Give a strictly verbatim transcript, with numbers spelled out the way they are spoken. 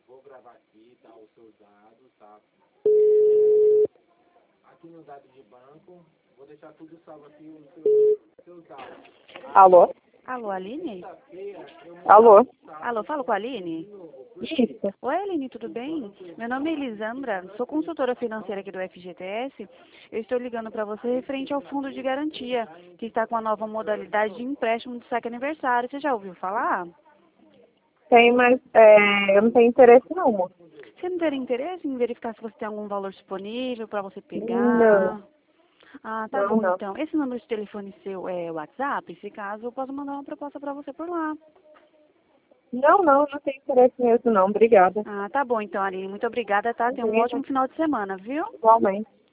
Vou gravar aqui, tá, os seus dados, tá? Aqui no dado de banco, vou deixar tudo salvo aqui, os seus, seus dados. Alô? Alô, Aline? Alô? Alô, falo com a Aline? Isso. Oi, Aline, tudo bem? Meu nome é Elisandra, sou consultora financeira aqui do F G T S. Eu estou ligando para você referente ao fundo de garantia, que está com a nova modalidade de empréstimo de saque aniversário. Você já ouviu falar? Tem, mas é, eu não tenho interesse não, moço. Você não teria interesse em verificar se você tem algum valor disponível para você pegar? Não, Ah, tá não, bom não. então. Esse número de telefone seu é WhatsApp? Se caso, eu posso mandar uma proposta para você por lá. Não, não, não tenho interesse mesmo não. Obrigada. Ah, tá bom então, Aline. Muito obrigada, tá? Tenha um ótimo final de semana, viu? Igualmente.